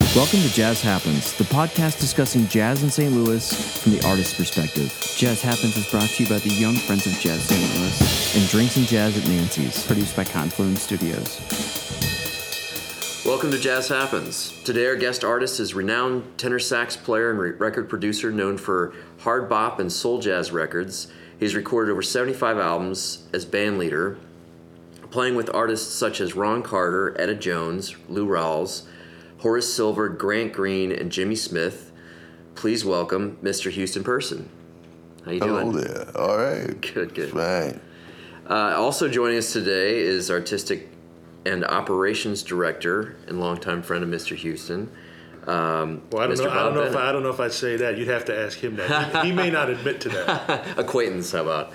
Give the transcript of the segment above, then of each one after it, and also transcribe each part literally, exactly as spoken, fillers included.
Welcome to Jazz Happens, the podcast discussing jazz in Saint Louis from the artist's perspective. Jazz Happens is brought to you by the Young Friends of Jazz Saint Louis. And Drinks and Jazz at Nancy's. Produced by Confluence Studios. Welcome to Jazz Happens. Today our guest artist is renowned tenor sax player and re- record producer known for hard bop and soul jazz records. He's recorded over seventy-five albums as band leader, playing with artists such as Ron Carter, Etta Jones, Lou Rawls, Horace Silver, Grant Green, and Jimmy Smith. Please welcome Mister Houston Person. How you doing? Hello there. All right. Good, good. Fine. Uh, also joining us today is artistic and operations director and longtime friend of Mister Houston. Um, well, I don't Mister know. I don't Bob know if Bennett. I, I don't know if I'd say that. You'd have to ask him that. He, he may not admit to that. Acquaintance, how about?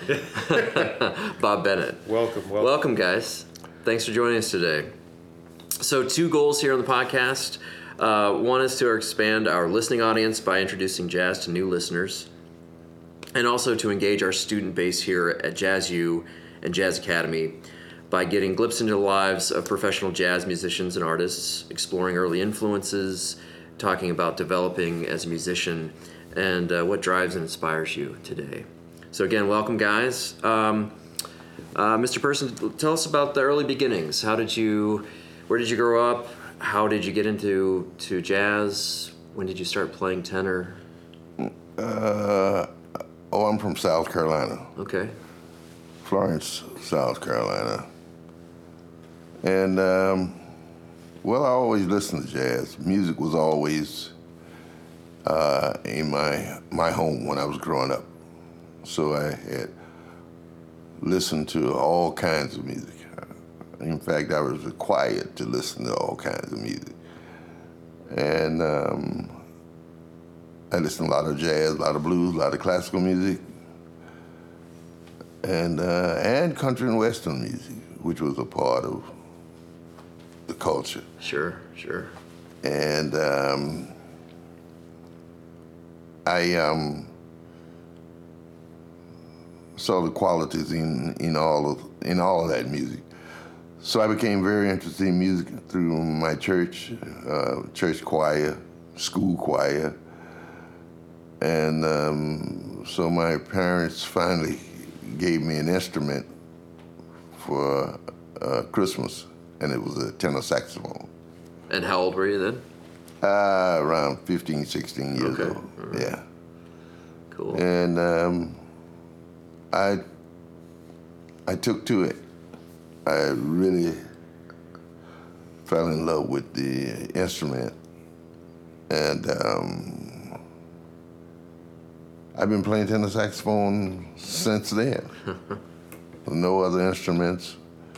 Bob Bennett. Welcome, welcome. Welcome, guys. Thanks for joining us today. So, two goals here on the podcast. Uh, one is to expand our listening audience by introducing jazz to new listeners, and also to engage our student base here at Jazz U and Jazz Academy by getting glimpses into the lives of professional jazz musicians and artists, exploring early influences, talking about developing as a musician, and uh, what drives and inspires you today. So again, welcome, guys. Um, uh, Mister Person, tell us about the early beginnings. How did you, where did you grow up? How did you get into to jazz? When did you start playing tenor? Uh, oh, I'm from South Carolina, Okay. Florence, South Carolina. And, um, well, I always listened to jazz. Music was always uh, in my my home when I was growing up. So I had listened to all kinds of music. In fact, I was required to listen to all kinds of music. And um, I listened to a lot of jazz, a lot of blues, a lot of classical music, and uh, and country and western music, which was a part of the culture. Sure, sure. And um, I um, saw the qualities in, in all of in all of that music. So I became very interested in music through my church, uh, church choir, school choir. And um, so my parents finally gave me an instrument for uh, Christmas, and it was a tenor saxophone. And how old were you then? Uh, around fifteen, sixteen years Okay. old, All right. yeah. Cool. And um, I, I took to it. I really fell in love with the instrument, and um, I've been playing tenor saxophone since then. No other instruments.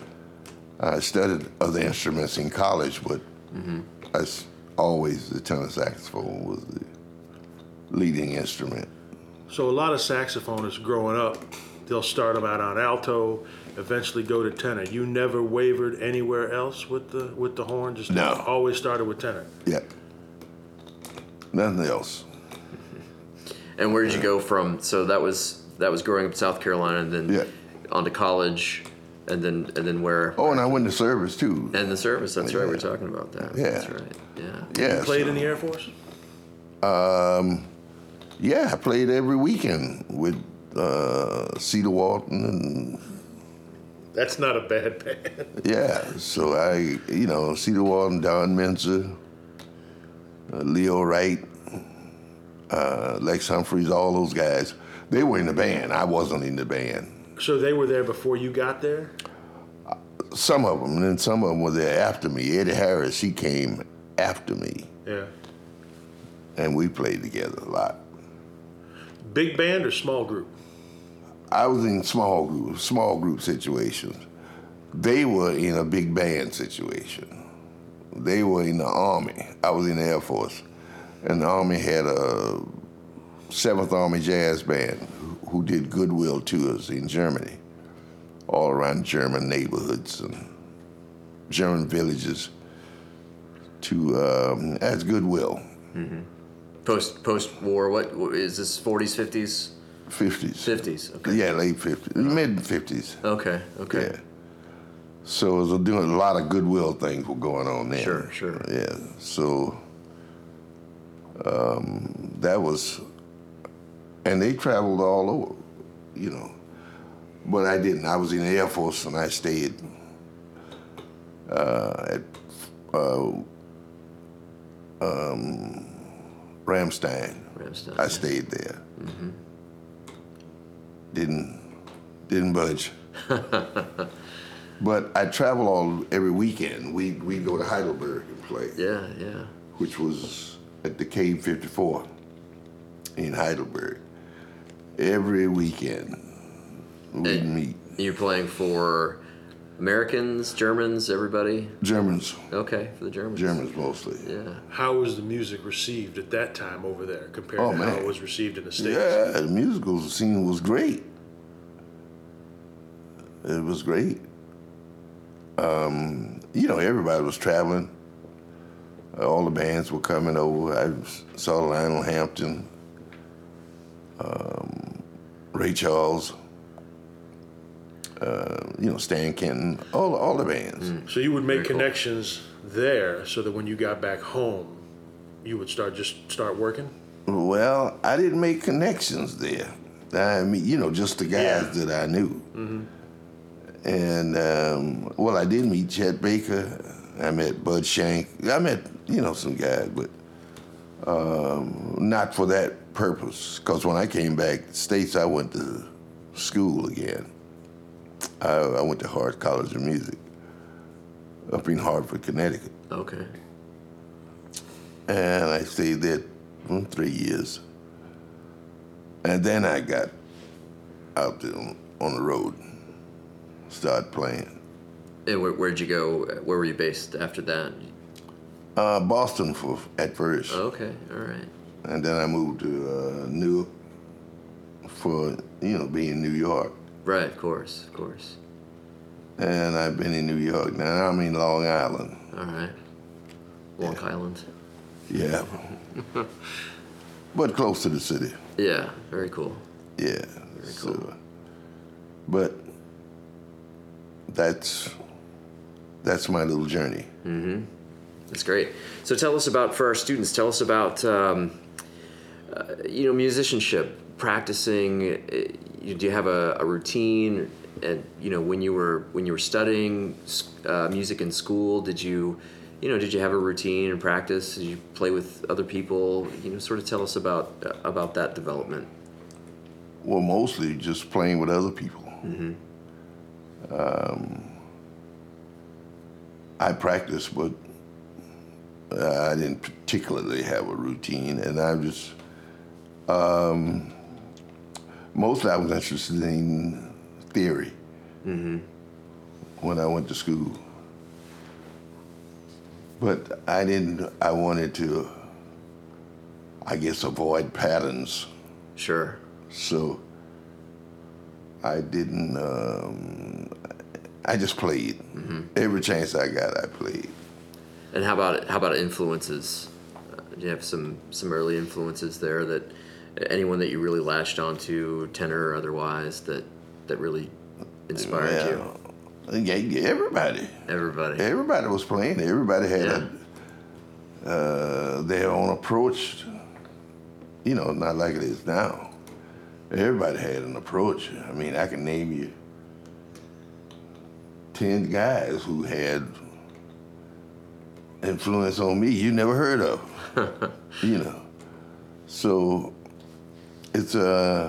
I studied other instruments in college, but Mm-hmm. I s always the tenor saxophone was the leading instrument. So a lot of saxophonists growing up, they'll start them out on alto, eventually go to tenor. You never wavered anywhere else with the with the horn? Just No. always started with tenor. Yeah. Nothing else. And where did you go from? So that was that was growing up in South Carolina, and then Yeah. on to college, and then and then where? Oh, and I went to service too. And the service. That's right. Yeah. We're talking about that. Yeah. That's right. Yeah. Yeah. You played so- in the Air Force? Um, yeah, I played every weekend with uh, Cedar Walton, and That's not a bad band. yeah. So I, you know, Cedar Walton, Don Menzer, uh, Leo Wright, uh, Lex Humphreys, all those guys. They were in the band. I wasn't in the band. So they were there before you got there? Some of them, and then some of them were there after me. Eddie Harris, he came after me, Yeah. and we played together a lot. Big band or small group? I was in small group, small group situations. They were in a big band situation. They were in the Army. I was in the Air Force, and the Army had a Seventh Army Jazz Band who- who did goodwill tours in Germany, all around German neighborhoods and German villages to um, as goodwill. Post post war. What what is this? Forties, fifties, fifties. fifties. Okay. Yeah, late fifties, mid fifties. Okay. Okay. Yeah. So it was doing a lot of goodwill things were going on there. Sure, sure. Yeah. So Um, that was, and they traveled all over, you know. But I didn't. I was in the Air Force, and I stayed uh, at uh, um, Ramstein. Ramstein, I yeah. stayed there. Mm-hmm. Didn't didn't budge. But I travel all every weekend. We we go to Heidelberg and play. Yeah, yeah. Which was at the Cave fifty-four in Heidelberg. Every weekend we'd And meet. You're playing for Americans, Germans, everybody? Germans. Okay, for the Germans. Germans mostly. Yeah. How was the music received at that time over there compared Oh, to how man. it was received in the States? Yeah, the musical scene was great. It was great. Um, you know, everybody was traveling. All the bands were coming over. I saw Lionel Hampton, um, Ray Charles, uh, you know, Stan Kenton, all all the bands. So you would make Very cool. connections there so that when you got back home, you would start just start working? Well, I didn't make connections there. I mean, you know, just the guys Yeah. that I knew. Mm-hmm. And, um, well, I did meet Chet Baker. I met Bud Shank. I met, you know, some guys, but um, not for that purpose. Because when I came back to the States, I went to school again. I, I went to Hart College of Music up in Hartford, Connecticut. Okay. And I stayed there for three years. And then I got out there on, on the road, started playing. And where, where'd you go? Where were you based after that? Uh, Boston for at first, Okay, all right. and then I moved to uh, Newark for, you know, being in New York. Right, of course, of course. And I've been in New York. Now I'm in Long Island. All right. Long Island. Yeah. But close to the city. Yeah, very cool. Yeah. Very so, cool. But that's that's my little journey. Mm-hmm. That's great. So tell us about, for our students, tell us about, um, uh, you know, musicianship, practicing. uh, you- Do you have a, a routine? And, you know, when you were when you were studying uh, music in school, did you, you know, did you have a routine and practice? Did you play with other people? You know, sort of tell us about uh, about that development. Well, mostly just playing with other people. Mm-hmm. Um, I practiced, but uh, I didn't particularly have a routine, and I just um, mostly I was interested in theory Mm-hmm. when I went to school. But I didn't. I wanted to, I guess, avoid patterns. Sure. So I didn't. Um, I just played. Mm-hmm. Every chance I got, I played. And how about how about influences? Uh, do you have some some early influences there that anyone that you really latched onto, tenor or otherwise, that that really inspired Well, yeah, yeah, everybody. you? Everybody. Everybody was playing. Everybody had Yeah. a, uh, their own approach. You know, not like it is now. Everybody had an approach. I mean, I can name you ten guys who had influence on me you never heard of. You know, so it's uh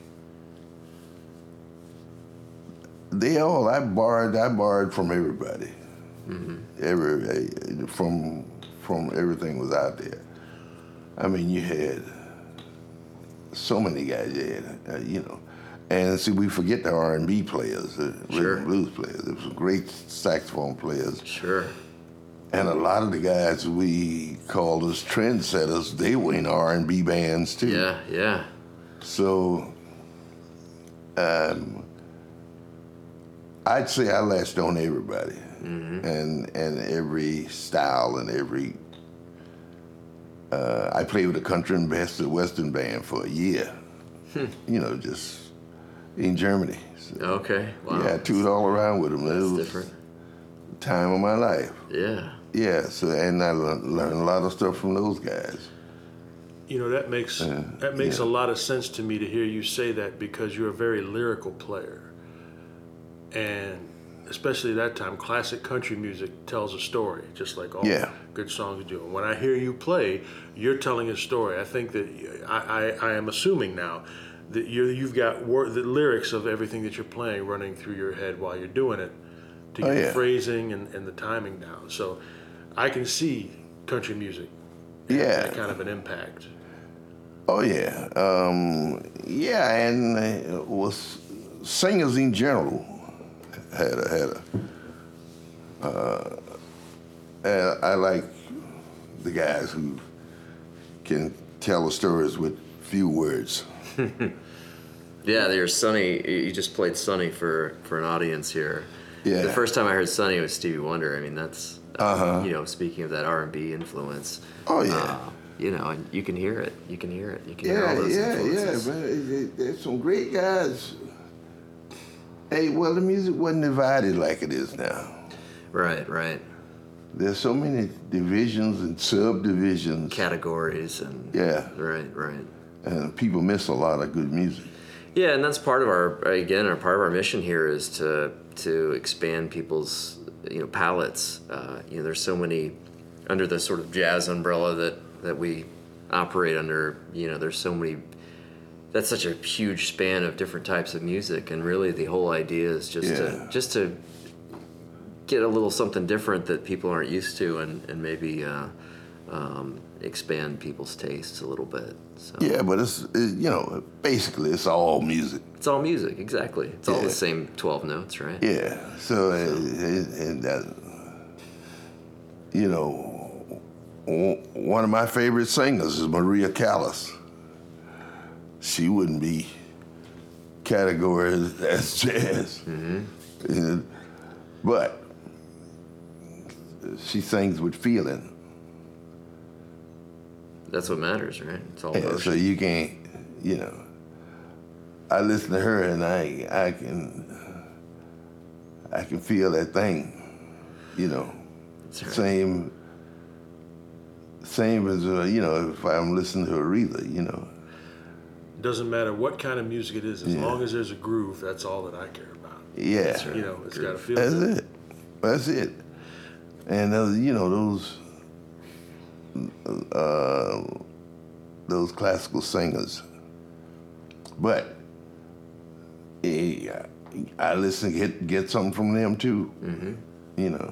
they all I borrowed I borrowed from everybody. Mm-hmm. Every from from everything was out there. I mean, you had so many guys. You had, uh, you know, and see, we forget the R and B players, the Sure. rhythm and blues players. There was some great saxophone players, Sure. and a lot of the guys we called as trendsetters, they were in R and B bands too. Yeah. Yeah. So, um, I'd say I latched on everybody, Mm-hmm. and and every style and every. Uh, I played with a country and best western band for a year. Hmm. You know, just in Germany. So, Okay. Wow. yeah, I toured all around with them. That's it was different. the time of my life. Yeah. Yeah. So and I learned, learned a lot of stuff from those guys. You know, that makes Uh, that makes yeah. a lot of sense to me to hear you say that, because you're a very lyrical player. And especially that time, classic country music tells a story, just like all Yeah. good songs do. And when I hear you play, you're telling a story. I think that I, I, I am assuming now that you you've got wor- the lyrics of everything that you're playing running through your head while you're doing it to get Oh, the yeah. phrasing and, and the timing down. So I can see country music having Yeah. that kind of an impact. Oh yeah, um, yeah, and uh, was singers in general had a had a. Uh, and I like the guys who can tell the stories with few words. Yeah, you're Sonny. You just played Sonny for, for an audience here. Yeah. The first time I heard Sonny was Stevie Wonder. I mean, that's uh, Uh-huh. you know, speaking of that R and B influence. Oh yeah. Uh, you know, and you can hear it. You can hear it. You can hear all Yeah, those yeah, yeah, influences. man. It- it- There's some great guys. Hey, well, the music wasn't divided like it is now. Right, right. There's so many divisions and subdivisions. Categories and Yeah, right, right. and people miss a lot of good music. Yeah, and that's part of our again, our part of our mission here is to to expand people's you know palettes. Uh, you know, there's so many under the sort of jazz umbrella that that we operate under. You know, there's so many. That's such a huge span of different types of music, and really the whole idea is just Yeah. to just to get a little something different that people aren't used to, and and maybe uh, um, expand people's tastes a little bit. So. Yeah, but it's, it, you know, basically it's all music. It's all music, exactly. It's all Yeah. the same twelve notes, right? Yeah, so, uh, and, and that, you know, o- one of my favorite singers is Maria Callas. She wouldn't be categorized as jazz. Mm-hmm. And- but she sings with feeling. That's what matters, right? It's all Yeah, so emotion. you can't, you know. I listen to her and I, I can, I can feel that thing, you know. That's right. Same, same as uh, you know, if I'm listening to Aretha, you know. It doesn't matter what kind of music it is, as Yeah. long as there's a groove, that's all that I care about. Yeah, That's right. You know, it's got to feel that's good. it. That's it. And those, you know, those, uh, those classical singers. But eh, I listen, get get something from them too. Mm-hmm. You know,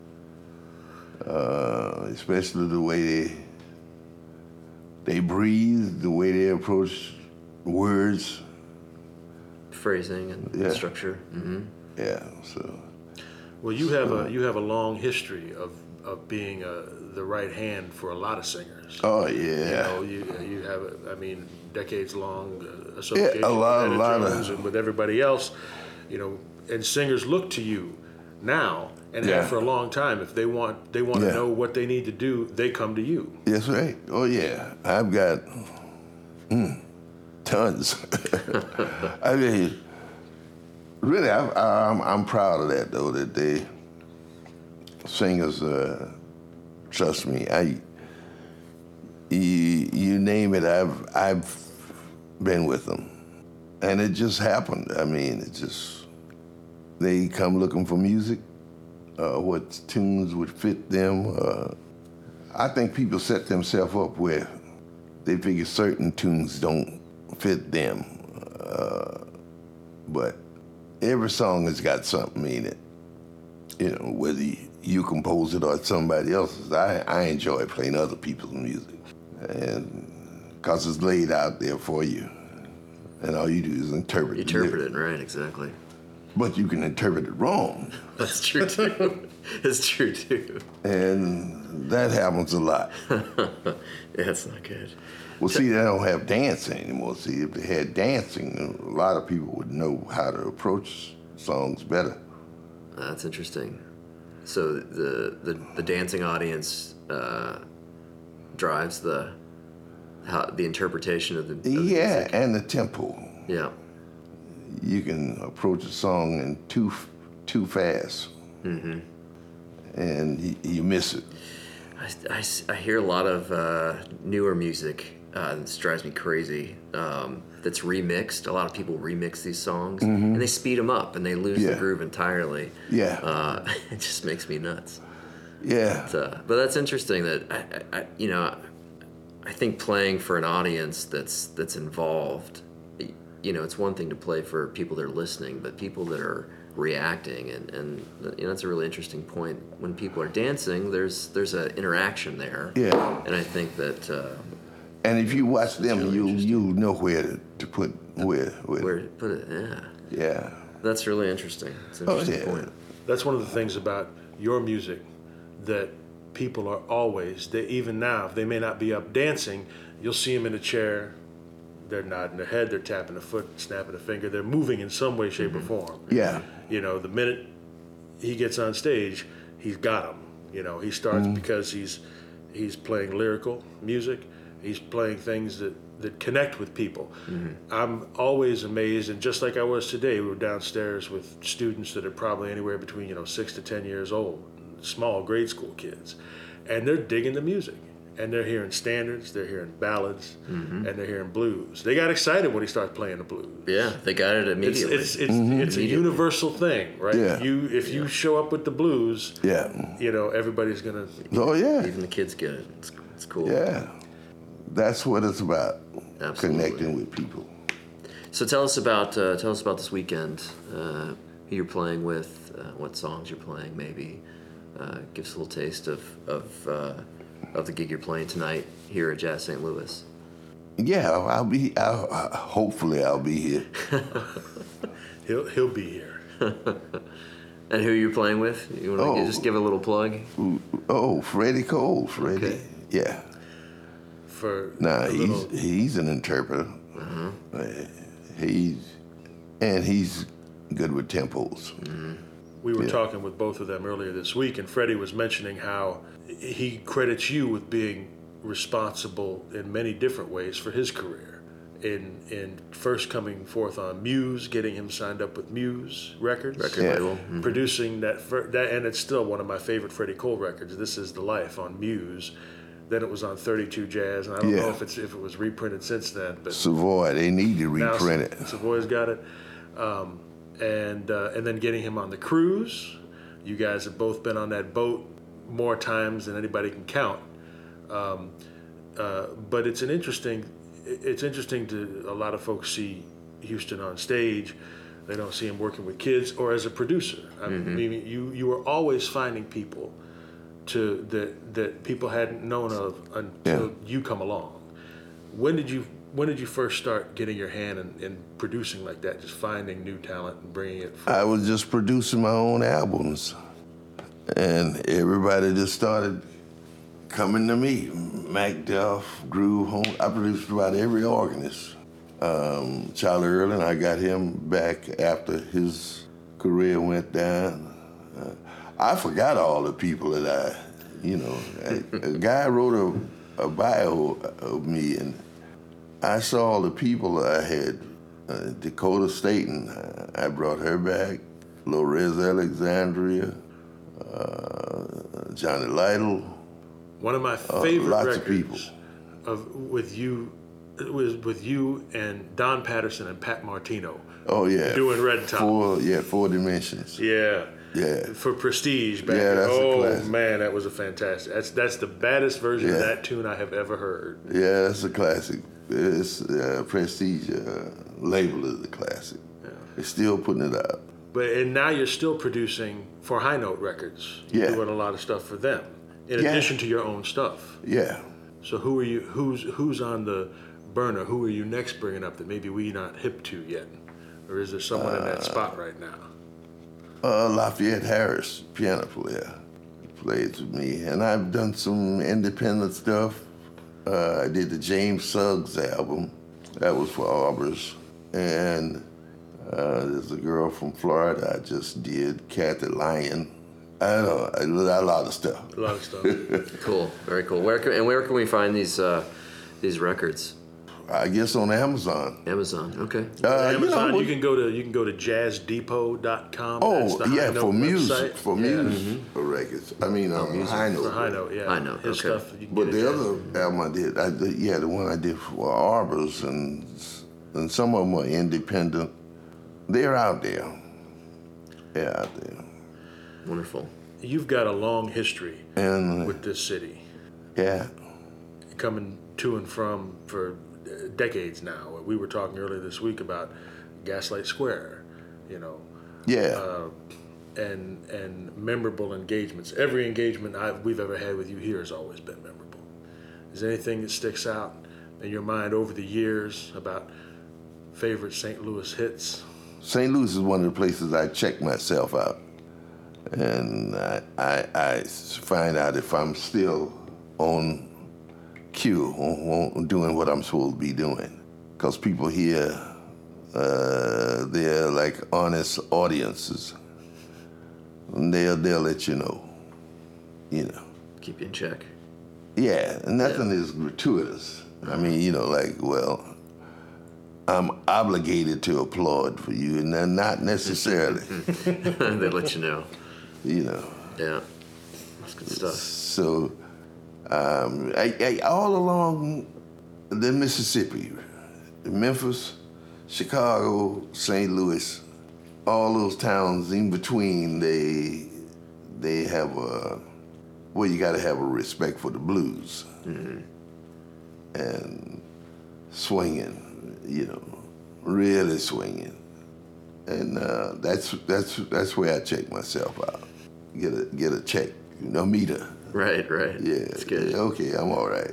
uh, especially the way they they breathe, the way they approach words. Phrasing and Yeah. structure. Mm-hmm. Yeah, so Well, you have a you have a long history of, of being a, the right hand for a lot of singers. oh You yeah, know, you you have, I mean, decades long uh, association Yeah, a lot- with a Etta lot of- Jones and with everybody else. You know, and singers look to you now and Yeah. have for a long time. If they want they want Yeah. to know what they need to do, they come to you. that's right. Oh yeah, I've got mm, tons. I mean, really, I, I'm I'm proud of that though. That they singers uh, trust me. I you, you name it, I've I've been with them, and it just happened. I mean, it just they come looking for music, uh, what tunes would fit them. Uh, I think people set themselves up where they figure certain tunes don't fit them, uh, but every song has got something in it. You know, whether you, you compose it or somebody else's. I, I enjoy playing other people's music, and because it's laid out there for you, and all you do is interpret. You the interpret lyrics. it, right? Exactly. But you can interpret it wrong, That's true too. It's true too. and that happens a lot. Yeah, it's not good. Well, see, they don't have dancing anymore. See, if they had dancing, a lot of people would know how to approach songs better. That's interesting. So the the, the dancing audience uh, drives the how, the interpretation of the, of the Yeah, music. and the tempo. Yeah. You can approach a song in too too fast, Mm-hmm. and you, you miss it. I, I, I hear a lot of uh, newer music. Uh, this drives me crazy. Um, that's remixed. A lot of people remix these songs, mm-hmm. and they speed them up, and they lose Yeah. the groove entirely. Yeah. Uh, it just makes me nuts. Yeah. But, uh, but that's interesting. That I, I, you know, I think playing for an audience that's that's involved. You know, it's one thing to play for people that are listening, but people that are reacting, and, and you know, that's a really interesting point. When people are dancing, there's there's an interaction there. Yeah. And I think that uh, And if you watch them, really you interesting. you know where to, to put where where. where to put it, yeah, Yeah. that's really interesting. It's an Oh, interesting yeah. point. That's one of the things about your music that people are always, they even now, if they may not be up dancing, you'll see them in a chair, they're nodding their head, they're tapping a foot, snapping a finger, they're moving in some way, shape, Mm-hmm. or form. Yeah. You know, the minute he gets on stage, he's got them. You know, he starts Mm-hmm. because he's he's playing lyrical music, he's playing things that, that connect with people. Mm-hmm. I'm always amazed, and just like I was today, we were downstairs with students that are probably anywhere between, you know, six to ten years old, small grade school kids, and they're digging the music. And they're hearing standards, they're hearing ballads, Mm-hmm. and they're hearing blues. They got excited when he started playing the blues. Yeah, they got it It's immediately. it's it's, Mm-hmm. it's a Immediately. universal thing, right? Yeah. You if you show up with the blues, Yeah. you know everybody's gonna. Oh yeah. Even the kids get it. It's, it's cool. Yeah. That's what it's about. Absolutely. Connecting with people. So tell us about uh, tell us about this weekend. Uh, who you're playing with, uh, what songs you're playing, maybe. Uh, give us a little taste of of uh, of the gig you're playing tonight here at Jazz Saint Louis. Yeah, I'll be. I'll, I, hopefully, I'll be here. He'll he'll be here. And who you're playing with? You want to Oh. just give a little plug? Oh, Freddie Cole, Freddie. Okay. Yeah. For Nah, a he's little- he's an interpreter. Uh, he's and he's good with tempos. we were yeah. talking with both of them earlier this week, and Freddie was mentioning how he credits you with being responsible in many different ways for his career. In in first coming forth on Muse, getting him signed up with Muse Records, Record Yeah. label. Mhm. producing that fir- that, and it's still one of my favorite Freddie Cole records. This Is the Life on Muse. Then it was on thirty-two Jazz, and I don't know Yeah. if it's if it was reprinted since then, but Savoy, they need to now reprint it. Savoy's got it, um, and uh, and then getting him on the cruise. You guys have both been on that boat more times than anybody can count. Um, uh, but it's an interesting. It's interesting to a lot of folks see Houston on stage. They don't see him working with kids or as a producer. I mean, you you were always finding people to that that people hadn't known of until Yeah. you come along. When did you when did you first start getting your hand in, in producing like that? Just finding new talent and bringing it. I was just producing my own albums, and everybody just started coming to me. Mac Duff, Groove Home. I produced about every organist. Um, Charlie Earling, I got him back after his career went down. Uh, I forgot all the people that I, you know, a, a guy wrote a, a bio of me, and I saw all the people I had. Uh, Dakota Staten, uh, I brought her back. Lorez Alexandria, uh, Johnny Lytle. One of my favorite lots of records people. of with you it was with you and Don Patterson and Pat Martino. Oh yeah, Doing Red Top. Four, yeah, Four Dimensions. Yeah. Yeah. For Prestige back Yeah, then. that's a Oh classic. man, that was a fantastic. That's that's the baddest version of Yeah. that tune I have ever heard. Yeah, that's a classic. It's uh, Prestige uh, label is a classic. They're still putting it out. But and now you're still producing for High Note Records. You're Yeah. doing a lot of stuff for them, in Yeah. addition to your own stuff. Yeah. So who are you? Who's who's on the burner? Who are you next bringing up that maybe we not hip to yet, or is there someone in that spot right now? Uh, Lafayette Harris, piano player, plays with me, and I've done some independent stuff. Uh, I did the James Suggs album, that was for Aubers, and uh, there's a girl from Florida I just did, Kathy Lyon. I don't know, I did a lot of stuff. A lot of stuff. Cool, very cool. Where can, and where can we find these uh, these records? I guess on Amazon. Amazon. Okay. Uh, Amazon, you, know, you can go to you can go to jazz depot dot com. Oh, That's the yeah, High for Note music, website. for Yeah. music, for records. I mean, um, High Note. For High Note, yeah. High Note, His okay. stuff. You can But get it the at- other album I did, I, the, yeah, the one I did for Arbors, and and some of them are independent. They're out there. They're out there. Wonderful. You've got a long history And with this city, yeah, coming to and from for decades now. We were talking earlier this week about Gaslight Square, you know, yeah. uh, and and memorable engagements. Every engagement I've, we've ever had with you here has always been memorable. Is there anything that sticks out in your mind over the years about favorite Saint Louis hits? Saint Louis is one of the places I check myself out, and I, I, I find out if I'm still on cue, on, on doing what I'm supposed to be doing. Because people here, uh, they're like honest audiences, and they'll they'll let you know, you know. Keep you in check. Yeah, and nothing is gratuitous. I mean, you know, like, well, I'm obligated to applaud for you, and then not necessarily, They let you know. you know. Yeah. That's good stuff. So, um, I, I, all along the Mississippi, Memphis, Chicago, Saint Louis, all those towns in between, they they have a, well, you got to have a respect for the blues. Mm-hmm. And swinging, you know, really swinging, and uh, that's that's that's where I check myself out. Get a get a check, you know, meter. Right, right. Yeah, That's good. yeah, okay, I'm all right.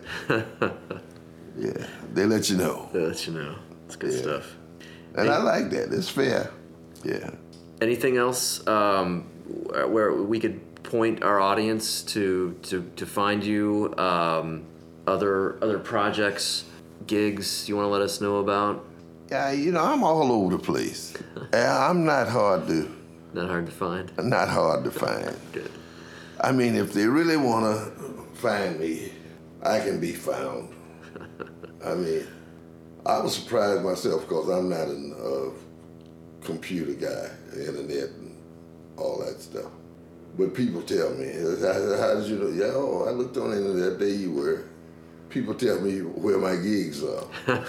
Yeah, they let you know, They let you know. It's good Yeah. stuff. and I like that. It's fair. Yeah. Anything else um, where we could point our audience to to, to find you? Um, other other projects, gigs you want to let us know about? Yeah, you know, I'm all over the place. Yeah, I'm not hard to Not hard to find. not hard to find. Good. I mean, if they really want to find me, I can be found. I mean, I was surprised myself because I'm not a uh, computer guy, internet and all that stuff. But people tell me, how, how did you know? Yeah, oh, I looked on the internet, there you were. People tell me where my gigs are.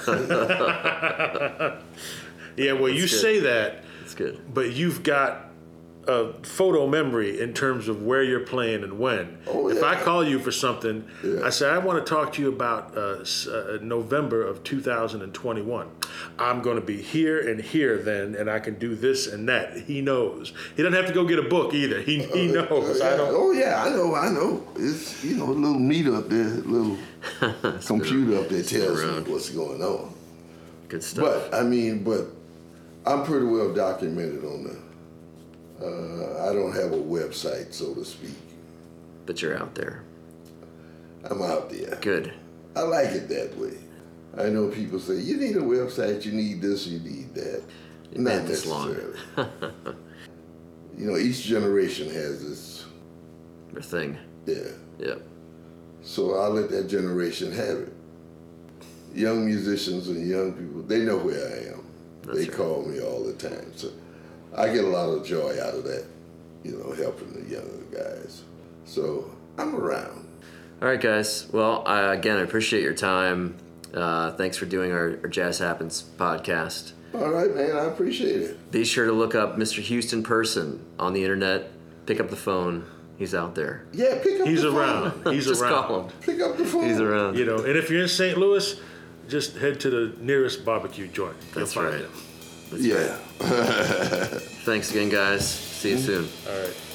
Yeah, well, you good. say that, That's good. but you've got a photo memory in terms of where you're playing and when. Oh, If yeah. I call you for something, Yeah. I say, I want to talk to you about uh, s- uh, November of two thousand twenty-one. I'm going to be here and here then, and I can do this and that. He knows. He doesn't have to go get a book either. He, he knows. Uh, I yeah. don't. Oh yeah, I know, I know. It's, you know, a little meter up there, a little computer up there tells me around. what's going on. Good stuff. But I mean, but I'm pretty well documented on the. Uh, I don't have a website, so to speak. But you're out there. I'm out there. Good. I like it that way. I know people say you need a website, you need this, you need that. Not made this long. necessarily. You know, each generation has its Your thing. yeah. Yep. So I'll let that generation have it. Young musicians and young people, they know where I am. That's they right. call me all the time. So I get a lot of joy out of that, you know, helping the younger guys. So I'm around. All right, guys. Well, I, again, I appreciate your time. Uh, thanks for doing our, our Jazz Happens podcast. All right, man, I appreciate it. Be sure to look up Mister Houston Person on the internet. Pick up the phone. He's out there. Yeah, pick up He's the around. phone. He's Just around. call him. Pick up the phone. He's around. You know, and if you're in Saint Louis, just head to the nearest barbecue joint. You'll That's find right. him. Yeah. Thanks again, guys. See you soon. All right.